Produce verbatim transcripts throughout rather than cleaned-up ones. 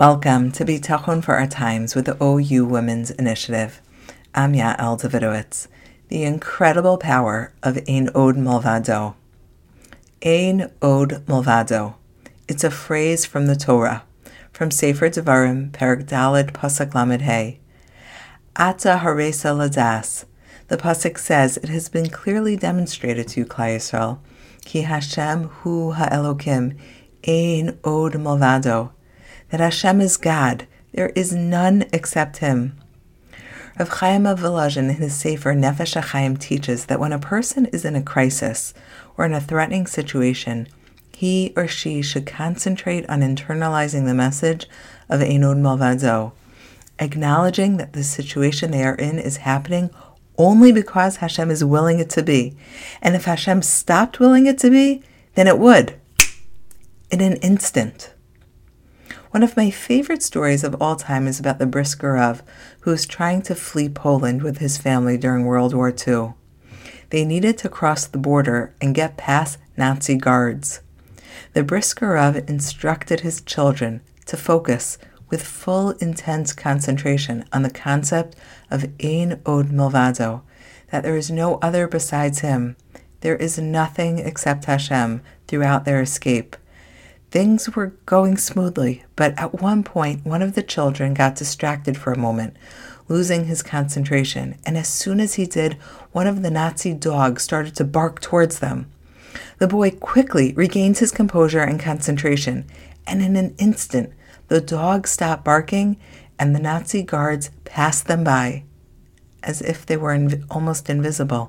Welcome to Bitachon for Our Times with the O U Women's Initiative. I'm Yael Davidowitz. The incredible power of Ein Od Milvado. Ein Od Milvado. It's a phrase from the Torah, from Sefer Devarim, Perek Daled, Pasuk Lamed Hey. Ata haresa ladas. The pasuk says it has been clearly demonstrated to you, Klal Yisrael, Ki Hashem hu ha'elokim, ein od milvado, that Hashem is God, there is none except Him. Rav Chaim of Volozhin in his Sefer Nefesh HaChaim teaches that when a person is in a crisis or in a threatening situation, he or she should concentrate on internalizing the message of Ein Od Milvado, acknowledging that the situation they are in is happening only because Hashem is willing it to be. And if Hashem stopped willing it to be, then it would, in an instant. One of my favorite stories of all time is about the Brisker Rav, who was trying to flee Poland with his family during World War Two. They needed to cross the border and get past Nazi guards. The Brisker Rav instructed his children to focus with full intense concentration on the concept of Ein Od Milvado, that there is no other besides Him. There is nothing except Hashem throughout their escape. Things were going smoothly, but at one point, one of the children got distracted for a moment, losing his concentration, and as soon as he did, one of the Nazi dogs started to bark towards them. The boy quickly regained his composure and concentration, and in an instant, the dog stopped barking, and the Nazi guards passed them by, as if they were inv- almost invisible.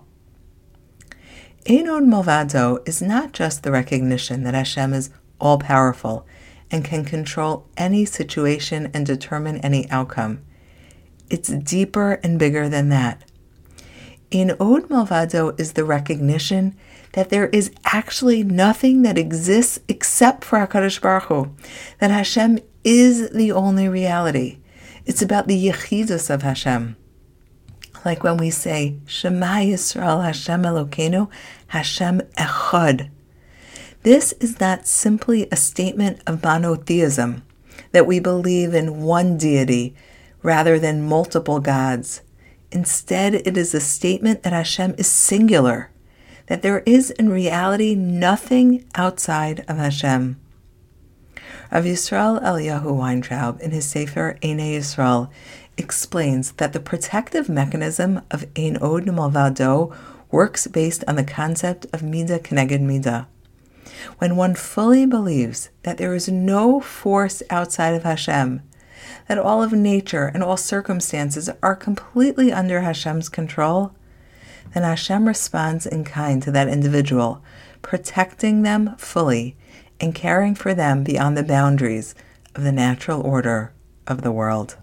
Ein Od Milvado is not just the recognition that Hashem is all-powerful and can control any situation and determine any outcome. It's deeper and bigger than that. Ein Od Milvado is the recognition that there is actually nothing that exists except for HaKadosh Baruch Hu, that Hashem is the only reality. It's about the Yechidus of Hashem. Like when we say, Shema Yisrael Hashem Elokeinu, Hashem Echad. This is not simply a statement of monotheism, that we believe in one deity rather than multiple gods. Instead, it is a statement that Hashem is singular, that there is in reality nothing outside of Hashem. Rav Yisrael Eliyahu Weintraub, in his Sefer Einei Yisrael, explains that the protective mechanism of Ein Od Milvado works based on the concept of Midah Keneged Midah. When one fully believes that there is no force outside of Hashem, that all of nature and all circumstances are completely under Hashem's control, then Hashem responds in kind to that individual, protecting them fully and caring for them beyond the boundaries of the natural order of the world.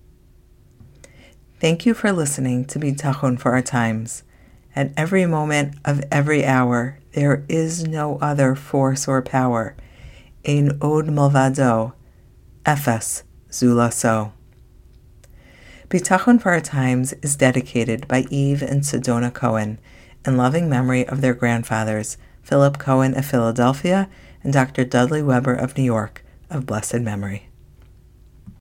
Thank you for listening to Bitachon for Our Times. At every moment of every hour, there is no other force or power. Ein Od Milvado, Efes Zulaso. Bitachon for Our Times is dedicated by Eve and Sedona Cohen in loving memory of their grandfathers, Philip Cohen of Philadelphia and Doctor Dudley Weber of New York, of blessed memory.